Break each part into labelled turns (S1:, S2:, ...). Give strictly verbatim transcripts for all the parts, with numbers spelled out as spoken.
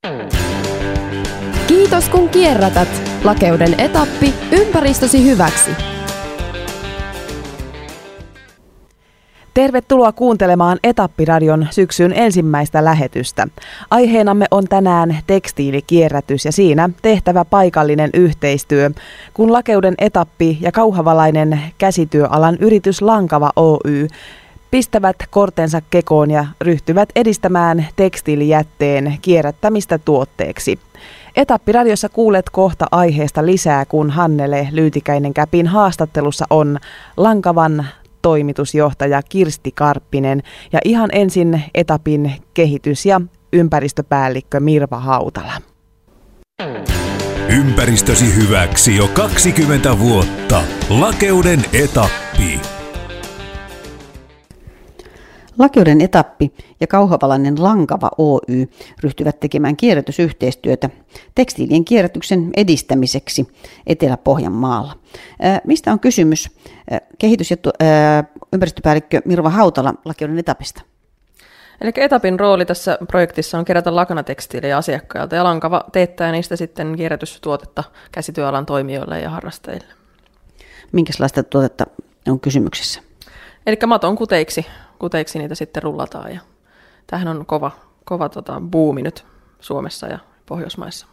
S1: Kiitos kun kierrätät. Lakeuden etappi ympäristösi hyväksi.
S2: Tervetuloa kuuntelemaan Etappiradion syksyn ensimmäistä lähetystä. Aiheenamme on tänään tekstiilikierrätys ja siinä tehtävä paikallinen yhteistyö, kun Lakeuden etappi ja kauhavalainen käsityöalan yritys Lankava Oy pistävät kortensa kekoon ja ryhtyvät edistämään tekstiilijätteen kierrättämistä tuotteeksi. Etappiradiossa kuulet kohta aiheesta lisää, kun Hannele Lyytikäinen-Käpin haastattelussa on Lankavan toimitusjohtaja Kirsti Karppinen ja ihan ensin etapin kehitys- ja ympäristöpäällikkö Mirva Hautala.
S3: Ympäristösi hyväksi jo kaksikymmentä vuotta. Lakeuden etappi.
S4: Lakeuden etappi ja kauhavalainen Lankava Oy ryhtyvät tekemään kierrätysyhteistyötä tekstiilien kierrätyksen edistämiseksi Etelä-Pohjanmaalla. Ää, mistä on kysymys? Ää, kehitys- ja ää, ympäristöpäällikkö Mirva Hautala Lakeuden etapista.
S5: Eli etapin rooli tässä projektissa on kerätä lakanatekstiilejä asiakkailta ja Lankava teettää niistä sitten kierrätystuotetta käsityöalan toimijoille ja harrastajille.
S4: Minkälaista tuotetta on kysymyksessä?
S5: Eli maton kuteiksi, kuteiksi niitä sitten rullataan ja tämähän on kova, kova tota, buumi nyt Suomessa ja Pohjoismaissa.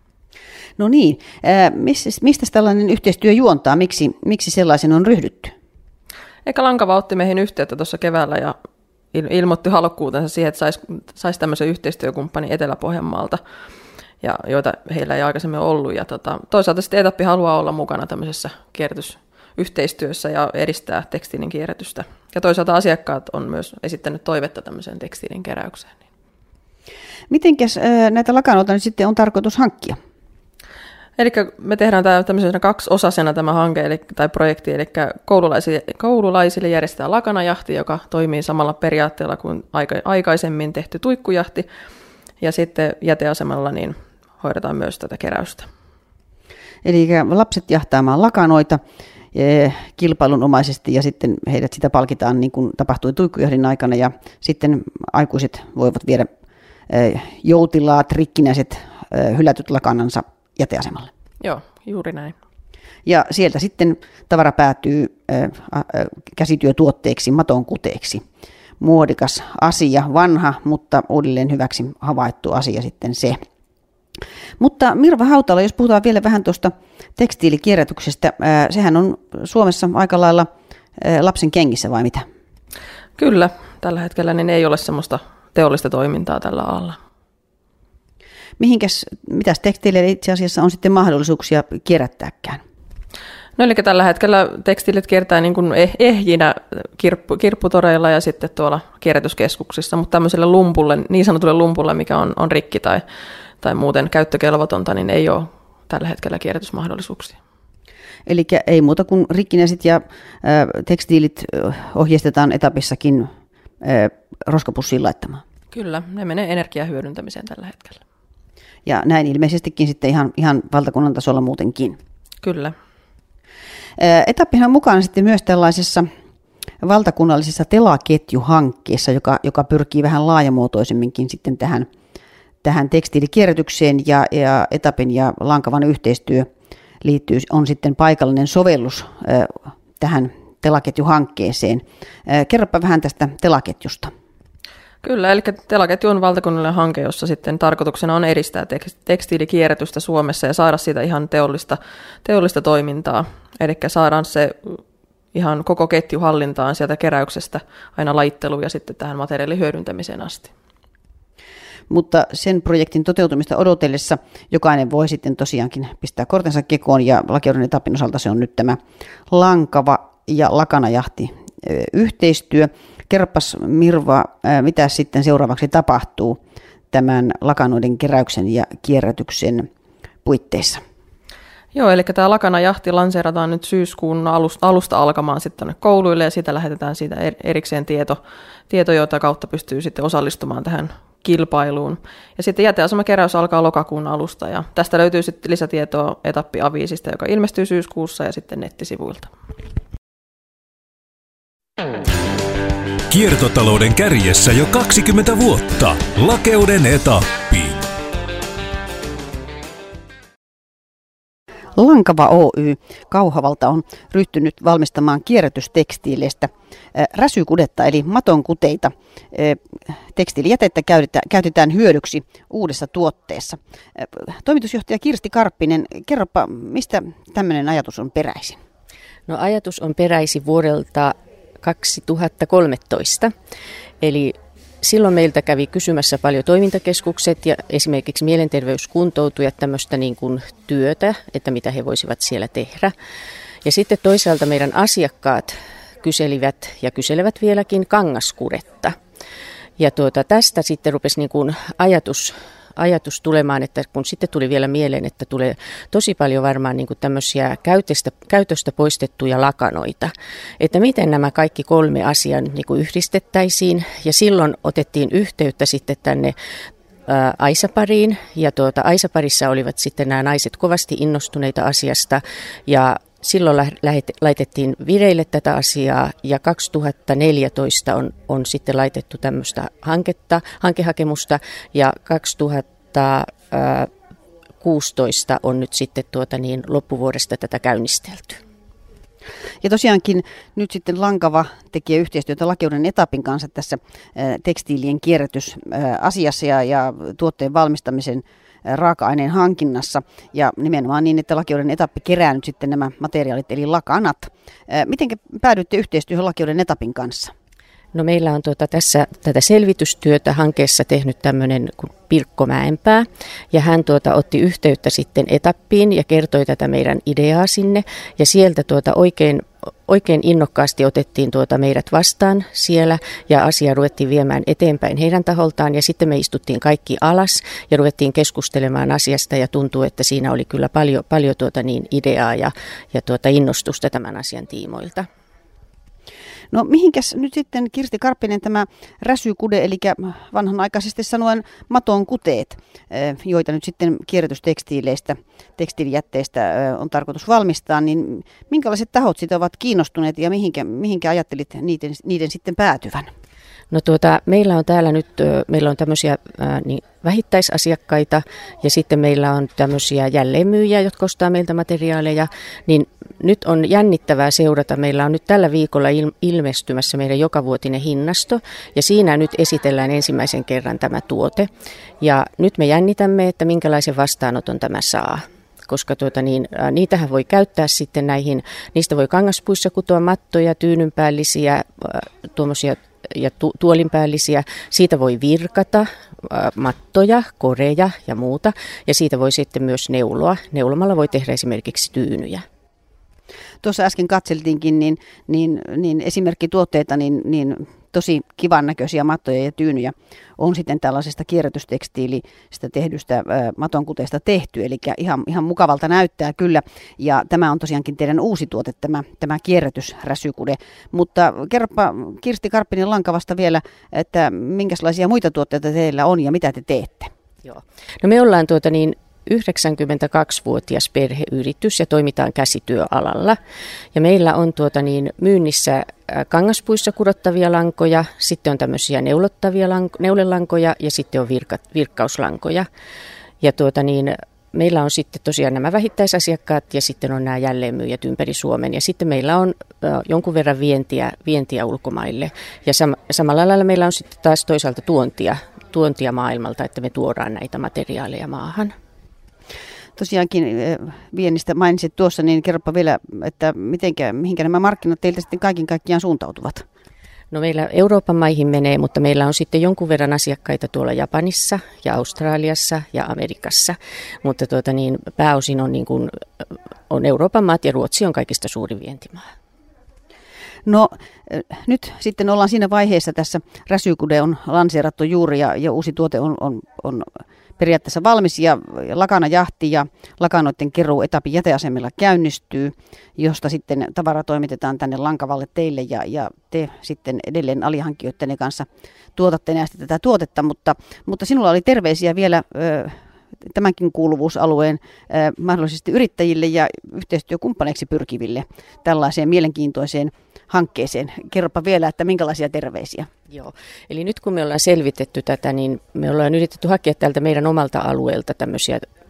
S4: No niin, äh, mistä tällainen yhteistyö juontaa? Miksi, miksi sellaisen on ryhdytty?
S5: Eikä Lankava otti meihin yhteyttä tuossa keväällä ja ilmoitti halukkuutensa siihen, että saisi sais tämmöisen yhteistyökumppanin Etelä-Pohjanmaalta, ja, joita heillä ei aikaisemmin ollut. Ja tota, toisaalta sitten etappi haluaa olla mukana tämmöisessä kierrätysyhteistyössä ja edistää tekstiilin kierrätystä. Ja toisaalta asiakkaat on myös esittänyt toivetta tämmöiseen tekstiilin keräykseen.
S4: Mitenkäs näitä lakanoita nyt sitten on tarkoitus hankkia?
S5: Eli me tehdään tämä tämmöisenä kaksiosasena tämä hanke eli, tai projekti, eli koululaisille, koululaisille järjestetään lakanajahti, joka toimii samalla periaatteella kuin aika, aikaisemmin tehty tuikkujahti, ja sitten jäteasemalla niin hoidetaan myös tätä keräystä. Eli
S4: lapset jahtaamaan lakanoita kilpailunomaisesti ja sitten heidät sitä palkitaan niin kuin tapahtui tuikkujahdin aikana, ja sitten aikuiset voivat viedä joutilaat, rikkinäiset, hylätyt lakanansa jäteasemalle.
S5: Joo, juuri näin.
S4: Ja sieltä sitten tavara päätyy äh, äh, käsityötuotteeksi, maton kuteeksi. Muodikas asia, vanha, mutta uudelleen hyväksi havaittu asia sitten se. Mutta Mirva Hautala, jos puhutaan vielä vähän tuosta tekstiilikierrätyksestä, äh, sehän on Suomessa aika lailla äh, lapsen kengissä vai mitä?
S5: Kyllä, tällä hetkellä niin ei ole semmoista teollista toimintaa tällä alalla.
S4: Mihinkäs, mitäs tekstiileillä itse asiassa on sitten mahdollisuuksia kierrättääkään?
S5: No eli tällä hetkellä tekstiilit kiertää niin kuin ehjinä kirppu, kirpputoreilla ja sitten tuolla kierrätyskeskuksissa, mutta tämmöiselle lumpulle, niin sanotulle lumpulle, mikä on, on rikki tai, tai muuten käyttökelvotonta, niin ei ole tällä hetkellä kierrätysmahdollisuuksia.
S4: Eli ei muuta kuin rikkinäiset ja ä, tekstiilit ohjeistetaan etapissakin ä, roskapussiin laittamaan.
S5: Kyllä, ne menee energiahyödyntämiseen tällä hetkellä.
S4: Ja näin ilmeisestikin sitten ihan, ihan valtakunnan tasolla muutenkin.
S5: Kyllä.
S4: Etappihan on mukana sitten myös tällaisessa valtakunnallisessa telaketjuhankkeessa, joka, joka pyrkii vähän laajamuotoisemminkin sitten tähän, tähän tekstiilikierrätykseen, ja, ja etapin ja Lankavan yhteistyö liittyy, on sitten paikallinen sovellus äh, tähän telaketjuhankkeeseen. Äh, kerropa vähän tästä telaketjusta.
S5: Kyllä, eli telaketju on valtakunnallinen hanke, jossa sitten tarkoituksena on edistää tekstiilikierrätystä Suomessa ja saada siitä ihan teollista, teollista toimintaa. Eli saadaan se ihan koko ketju hallintaan sieltä keräyksestä aina lajitteluun ja sitten tähän materiaalin hyödyntämiseen asti.
S4: Mutta sen projektin toteutumista odotellessa jokainen voi sitten tosiaankin pistää kortensa kekoon, ja Lakeuden etapin osalta se on nyt tämä Lankava ja lakanajahti yhteistyö. Kerropas Mirva, mitä sitten seuraavaksi tapahtuu tämän lakanoiden keräyksen ja kierrätyksen puitteissa?
S5: Joo, eli tämä lakanajahti lanseerataan nyt syyskuun alusta, alusta alkamaan sitten tuonne kouluille, ja siitä lähetetään siitä erikseen tieto, tieto, jota kautta pystyy sitten osallistumaan tähän kilpailuun. Ja sitten jäteasemakeräys alkaa lokakuun alusta, ja tästä löytyy sitten lisätietoa etappiaviisista, joka ilmestyy syyskuussa, ja sitten nettisivuilta.
S3: Kiertotalouden kärjessä jo kaksikymmentä vuotta. Lakeuden etappi.
S4: Lankava Oy Kauhavalta on ryhtynyt valmistamaan kierrätystekstiileistä räsykudetta eli matonkuteita. Tekstiilijätettä käytetään hyödyksi uudessa tuotteessa. Toimitusjohtaja Kirsti Karppinen, kerropa, mistä tämmöinen ajatus on peräisin?
S6: No, ajatus on peräisin vuodelta kaksituhattakolmetoista, eli silloin meiltä kävi kysymässä paljon toimintakeskukset ja esimerkiksi mielenterveyskuntoutujat tämmöistä niin kuin työtä, että mitä he voisivat siellä tehdä. Ja sitten toisaalta meidän asiakkaat kyselivät ja kyselevät vieläkin kangaskudetta. Ja tuota, tästä sitten rupesi niin kuin ajatus, ajatus tulemaan, että kun sitten tuli vielä mieleen, että tulee tosi paljon varmaan niin kuin tämmöisiä käytöstä, käytöstä poistettuja lakanoita, että miten nämä kaikki kolme asiaa niin kuin yhdistettäisiin. Ja silloin otettiin yhteyttä sitten tänne ää, Aisapariin, ja tuota, Aisaparissa olivat sitten nämä naiset kovasti innostuneita asiasta, ja silloin lähet, laitettiin vireille tätä asiaa, ja kaksituhattaneljätoista on, on sitten laitettu tämmöistä hanketta, hankehakemusta, ja kaksituhattakuusitoista on nyt sitten tuota niin loppuvuodesta tätä käynnistelty.
S4: Ja tosiaankin nyt sitten Lankava tekee yhteistyötä Lakeuden Etapin kanssa tässä tekstiilien kierrätysasiassa ja, ja tuotteen valmistamisen raaka-aineen hankinnassa, ja nimenomaan niin, että Lakeuden Etappi kerää nyt sitten nämä materiaalit eli lakanat. Miten päädyitte yhteistyöhön Lakeuden Etapin kanssa?
S6: No, meillä on tuota tässä tätä selvitystyötä hankkeessa tehnyt tämmöinen kuin Pirkko Mäenpää, ja hän tuota otti yhteyttä sitten Etappiin ja kertoi tätä meidän ideaa sinne, ja sieltä tuota oikein Oikein innokkaasti otettiin tuota meidät vastaan siellä, ja asia ruvettiin viemään eteenpäin heidän taholtaan, ja sitten me istuttiin kaikki alas ja ruvettiin keskustelemaan asiasta, ja tuntuu, että siinä oli kyllä paljon, paljon tuota niin ideaa ja, ja tuota innostusta tämän asian tiimoilta.
S4: No, mihinkäs nyt sitten, Kirsti Karppinen, tämä räsykude, eli vanhanaikaisesti sanoen maton kuteet, joita nyt sitten kierrätystekstiileistä, tekstiilijätteistä on tarkoitus valmistaa, niin minkälaiset tahot siitä ovat kiinnostuneet ja mihinkä, mihinkä ajattelit niiden, niiden sitten päätyvän?
S6: No tuota, meillä on täällä nyt, meillä on tämmöisiä ää, niin, vähittäisasiakkaita, ja sitten meillä on tämmöisiä jälleenmyyjiä, jotka ostaa meiltä materiaaleja, niin nyt on jännittävää seurata. Meillä on nyt tällä viikolla il- ilmestymässä meidän jokavuotinen hinnasto, ja siinä nyt esitellään ensimmäisen kerran tämä tuote, ja nyt me jännitämme, että minkälaisen vastaanoton tämä saa. Koska tuota niin, ää, niitähän voi käyttää sitten näihin, niistä voi kangaspuissa kutoa mattoja, tyynynpäällisiä, ää, tuommoisia ja tu- tuolinpäällisiä. Siitä voi virkata ä, mattoja, koreja ja muuta, ja siitä voi sitten myös neuloa. Neulomalla voi tehdä esimerkiksi tyynyjä.
S4: Tuossa äsken katseltiinkin, niin, niin, niin esimerkkituotteita, niin, niin tosi kivan näköisiä mattoja ja tyynyjä on sitten tällaisesta kierrätystekstiilistä tehdystä ä, matonkuteesta tehty, eli ihan, ihan mukavalta näyttää kyllä, ja tämä on tosiaankin teidän uusi tuote, tämä, tämä kierrätysräsykude. Mutta kerropa, Kirsti Karppinen Lankavasta vielä, että minkälaisia muita tuotteita teillä on ja mitä te teette?
S6: Joo. No, me ollaan tuota niin yhdeksänkymmentäkaksivuotias perheyritys ja toimitaan käsityöalalla. Ja meillä on tuota niin myynnissä kangaspuissa kudottavia lankoja, sitten on tämmöisiä neulottavia lanko, neulelankoja ja sitten on virka, virkkauslankoja. Ja tuota niin, meillä on sitten tosiaan nämä vähittäisasiakkaat ja sitten on nämä jälleenmyyjät ympäri Suomen. Ja sitten meillä on äh, jonkun verran vientiä, vientiä ulkomaille. Ja sam- samalla lailla meillä on sitten taas toisaalta tuontia, tuontia maailmalta, että me tuodaan näitä materiaaleja maahan.
S4: Tosiaankin viennistä mainitsit tuossa, niin kerropa vielä, että mitenkä, mihinkä nämä markkinat teiltä sitten kaiken kaikkiaan suuntautuvat?
S6: No, meillä Euroopan maihin menee, mutta meillä on sitten jonkun verran asiakkaita tuolla Japanissa ja Australiassa ja Amerikassa, mutta tuota niin, pääosin on, niin kuin, on Euroopan maat ja Ruotsi on kaikista suurin vientimaa.
S4: No, nyt sitten ollaan siinä vaiheessa tässä, räsykude on lanseerattu juuri ja, ja uusi tuote on, on, on periaatteessa valmis ja lakanajahti ja lakanoiden keruu Etapin jäteasemilla käynnistyy, josta sitten tavara toimitetaan tänne Lankavalle teille ja, ja te sitten edelleen alihankkijoiden kanssa tuotatte näistä tätä tuotetta, mutta, mutta sinulla oli terveisiä vielä ö, tämänkin kuuluvuusalueen ö, mahdollisesti yrittäjille ja yhteistyökumppaneiksi pyrkiville tällaiseen mielenkiintoiseen hankkeeseen. Kerropa vielä, että minkälaisia terveisiä?
S6: Joo, eli nyt kun me ollaan selvitetty tätä, niin me ollaan yritetty hakea tältä meidän omalta alueelta tämmöisiä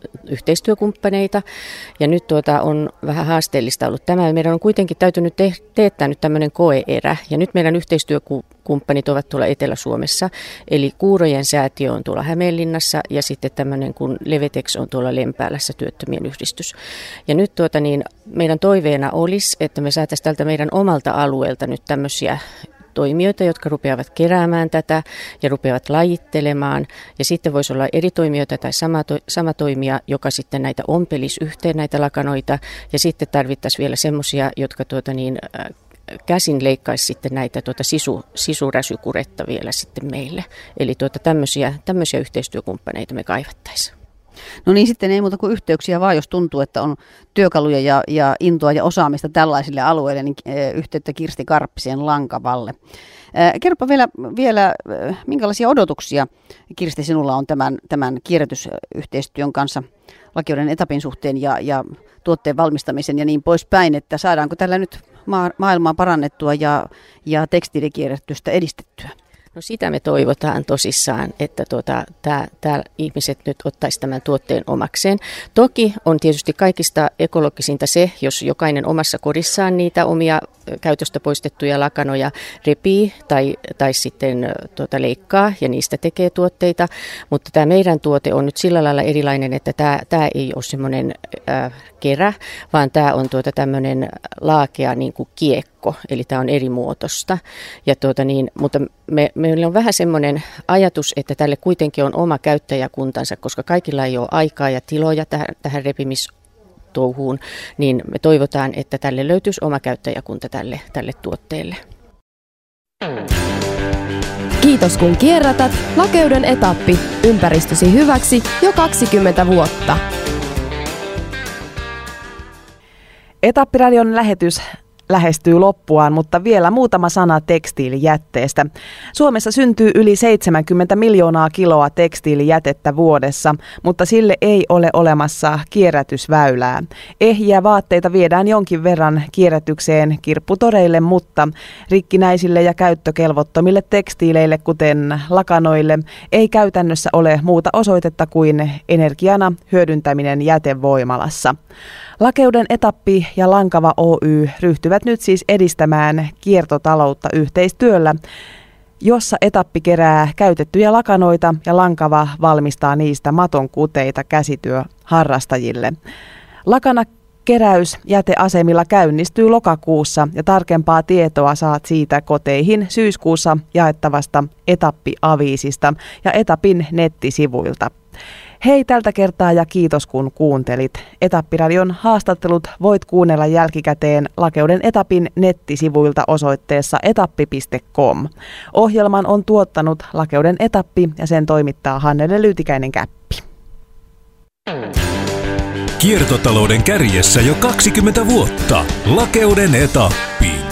S6: yhteistyökumppaneita. Ja nyt tuota on vähän haasteellista ollut tämä. Meidän on kuitenkin täytynyt te- teettää nyt tämmöinen koe-erä. Ja nyt meidän yhteistyökumppanit ovat tuolla Etelä-Suomessa. Eli Kuurojen säätiö on tuolla Hämeenlinnassa ja sitten tämmöinen kuin Levetex on tuolla Lempäälässä, työttömien yhdistys. Ja nyt tuota niin, meidän toiveena olisi, että me saataisiin tältä meidän omalta alueelta nyt tämmöisiä toimijoita, jotka rupeavat keräämään tätä ja rupeavat lajittelemaan. Ja sitten voisi olla eri toimijoita tai sama, to, sama toimija, joka sitten näitä ompelisi yhteen näitä lakanoita. Ja sitten tarvittaisiin vielä semmoisia, jotka tuota niin, äh, käsin leikkaisi sitten näitä tuota sisu, sisuräsykuretta vielä sitten meille. Eli tuota tämmöisiä, tämmöisiä yhteistyökumppaneita me kaivattaisiin.
S4: No niin, sitten ei muuta kuin yhteyksiä vaan, jos tuntuu, että on työkaluja ja, ja intoa ja osaamista tällaisille alueille, niin e, yhteyttä Kirsti Karppisen Lankavalle. E, kerropa vielä, vielä e, minkälaisia odotuksia, Kirsti, sinulla on tämän, tämän kierrätysyhteistyön kanssa Lakeuden etapin suhteen ja, ja tuotteen valmistamisen ja niin poispäin, että saadaanko tällä nyt ma- maailmaa parannettua ja, ja tekstiilikierrätystä edistettyä?
S6: No sitä me toivotaan tosissaan, että tuota, täällä ihmiset nyt ottaisi tämän tuotteen omakseen. Toki on tietysti kaikista ekologisinta se, jos jokainen omassa kodissaan niitä omia käytöstä poistettuja lakanoja repii tai, tai sitten tuota, leikkaa ja niistä tekee tuotteita. Mutta tämä meidän tuote on nyt sillä lailla erilainen, että tämä, tämä ei ole semmoinen äh, kerä, vaan tämä on tuota tämmöinen laakea niin kuin kiekko, eli tämä on eri muotoista. Ja tuota niin, mutta me, meillä on vähän semmoinen ajatus, että tälle kuitenkin on oma käyttäjäkuntansa, koska kaikilla ei ole aikaa ja tiloja tähän, tähän repimistouhuun, niin me toivotaan, että tälle löytyisi oma käyttäjäkunta tälle, tälle tuotteelle.
S1: Kiitos kun kierrätät. Lakeuden etappi. Ympäristösi hyväksi jo kaksikymmentä vuotta.
S2: Etappiradion lähetys lähestyy loppuaan, mutta vielä muutama sana tekstiilijätteestä. Suomessa syntyy yli seitsemänkymmentä miljoonaa kiloa tekstiilijätettä vuodessa, mutta sille ei ole olemassa kierrätysväylää. Ehjiä vaatteita viedään jonkin verran kierrätykseen kirpputoreille, mutta rikkinäisille ja käyttökelvottomille tekstiileille, kuten lakanoille, ei käytännössä ole muuta osoitetta kuin energiana hyödyntäminen jätevoimalassa. Lakeuden etappi ja Lankava Oy ryhtyvät nyt siis edistämään kiertotaloutta yhteistyöllä, jossa etappi kerää käytettyjä lakanoita ja Lankava valmistaa niistä matonkuteita käsityöharrastajille. Lakanakeräys jäteasemilla käynnistyy lokakuussa ja tarkempaa tietoa saat siitä koteihin syyskuussa jaettavasta etappiaviisista ja etapin nettisivuilta. Hei tältä kertaa ja kiitos kun kuuntelit. Etappiradion haastattelut voit kuunnella jälkikäteen Lakeuden etapin nettisivuilta osoitteessa etappi piste com. Ohjelman on tuottanut Lakeuden etappi ja sen toimittaa Hannele Lyytikäinen-Käppi.
S3: Kiertotalouden kärjessä jo kaksikymmentä vuotta. Lakeuden etappi.